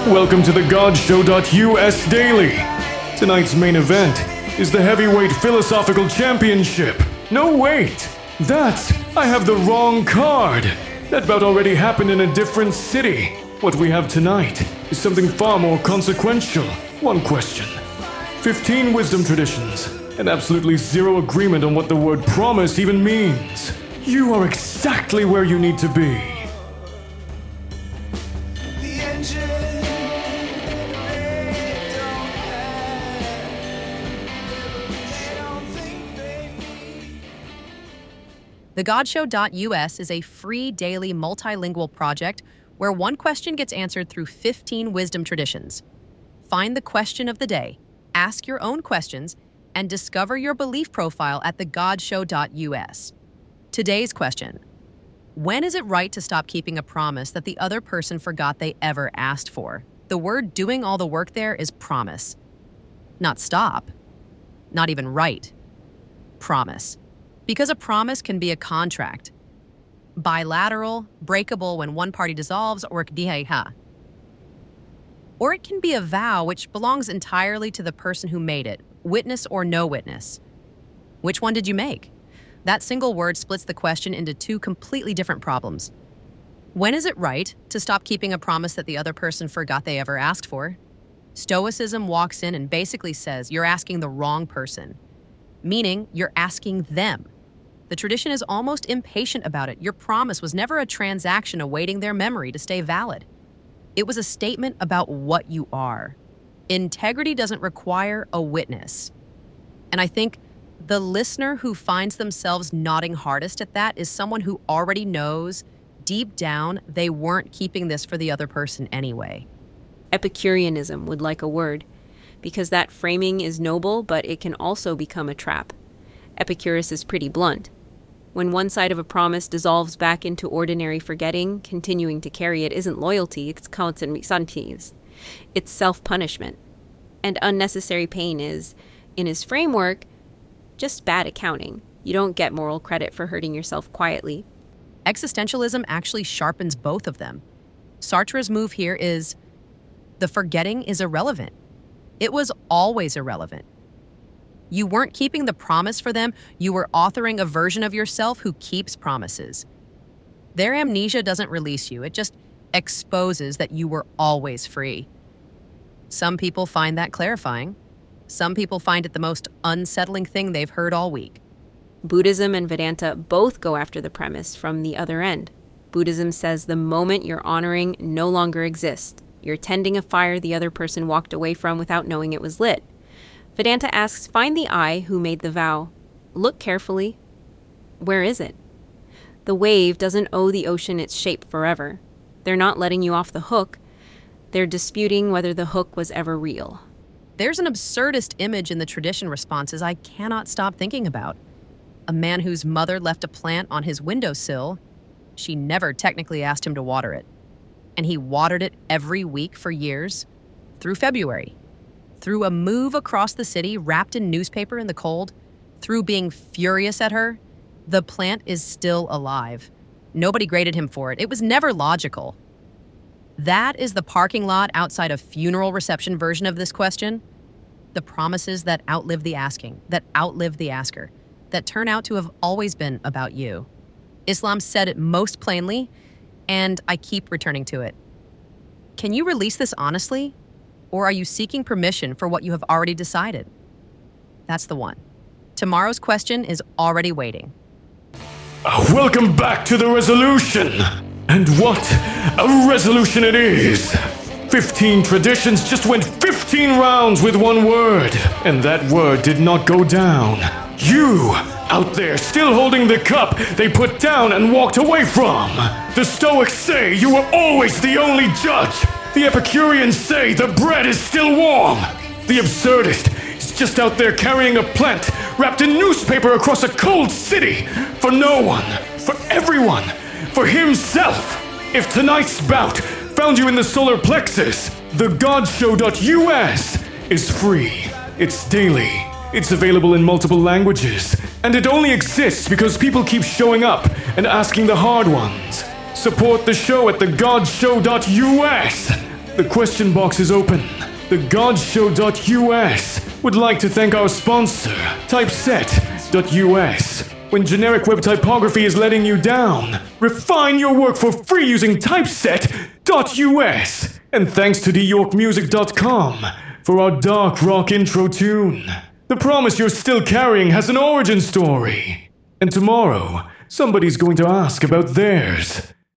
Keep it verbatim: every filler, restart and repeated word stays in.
Welcome to the God Show dot U S Daily. Tonight's main event is the Heavyweight Philosophical Championship. No, wait! That's... I have the wrong card! That bout already happened in a different city. What we have tonight is something far more consequential. One question. Fifteen wisdom traditions, and absolutely zero agreement on what the word promise even means. You are exactly where you need to be. The God Show dot U S is a free daily multilingual project where one question gets answered through fifteen wisdom traditions. Find the question of the day, ask your own questions, and discover your belief profile at the God Show dot U S. Today's question: when is it right to stop keeping a promise that the other person forgot they ever asked for? The word doing all the work there is promise. Not stop. Not even right. Promise. Because a promise can be a contract. Bilateral, breakable when one party dissolves, or Or it can be a vow which belongs entirely to the person who made it, witness or no witness. Which one did you make? That single word splits the question into two completely different problems. When is it right to stop keeping a promise that the other person forgot they ever asked for? Stoicism walks in and basically says you're asking the wrong person, meaning you're asking them. The tradition is almost impatient about it. Your promise was never a transaction awaiting their memory to stay valid. It was a statement about what you are. Integrity doesn't require a witness. And I think the listener who finds themselves nodding hardest at that is someone who already knows deep down they weren't keeping this for the other person anyway. Epicureanism would like a word, because that framing is noble, but it can also become a trap. Epicurus is pretty blunt. When one side of a promise dissolves back into ordinary forgetting, continuing to carry it isn't loyalty, it's consensus. It's self-punishment. And unnecessary pain is, in his framework, just bad accounting. You don't get moral credit for hurting yourself quietly. Existentialism actually sharpens both of them. Sartre's move here is, the forgetting is irrelevant. It was always irrelevant. You weren't keeping the promise for them, you were authoring a version of yourself who keeps promises. Their amnesia doesn't release you, it just exposes that you were always free. Some people find that clarifying. Some people find it the most unsettling thing they've heard all week. Buddhism and Vedanta both go after the premise from the other end. Buddhism says the moment you're honoring no longer exists. You're tending a fire the other person walked away from without knowing it was lit. Vedanta asks, find the I who made the vow. Look carefully. Where is it? The wave doesn't owe the ocean its shape forever. They're not letting you off the hook. They're disputing whether the hook was ever real. There's an absurdist image in the tradition responses I cannot stop thinking about. A man whose mother left a plant on his windowsill. She never technically asked him to water it. And he watered it every week for years, through February. Through a move across the city wrapped in newspaper in the cold, through being furious at her, the plant is still alive. Nobody graded him for it. It was never logical. That is the parking lot outside a funeral reception version of this question. The promises that outlive the asking, that outlive the asker, that turn out to have always been about you. Islam said it most plainly, and I keep returning to it. Can you release this honestly? Or are you seeking permission for what you have already decided? That's the one. Tomorrow's question is already waiting. Uh, welcome back to the resolution. And what a resolution it is. Fifteen traditions just went fifteen rounds with one word. And that word did not go down. You, out there still holding the cup they put down and walked away from. The Stoics say you were always the only judge. The Epicureans say the bread is still warm. The absurdist is just out there carrying a plant wrapped in newspaper across a cold city. For no one, for everyone, for himself. If tonight's bout found you in the solar plexus, the God Show dot U S is free. It's daily. It's available in multiple languages. And it only exists because people keep showing up and asking the hard ones. Support the show at the God Show dot U S. The question box is open. The godshow dot U S would like to thank our sponsor, Typeset dot U S. When generic web typography is letting you down, refine your work for free using Typeset dot U S. And thanks to d york music dot com for our dark rock intro tune. The promise you're still carrying has an origin story. And tomorrow, somebody's going to ask about theirs.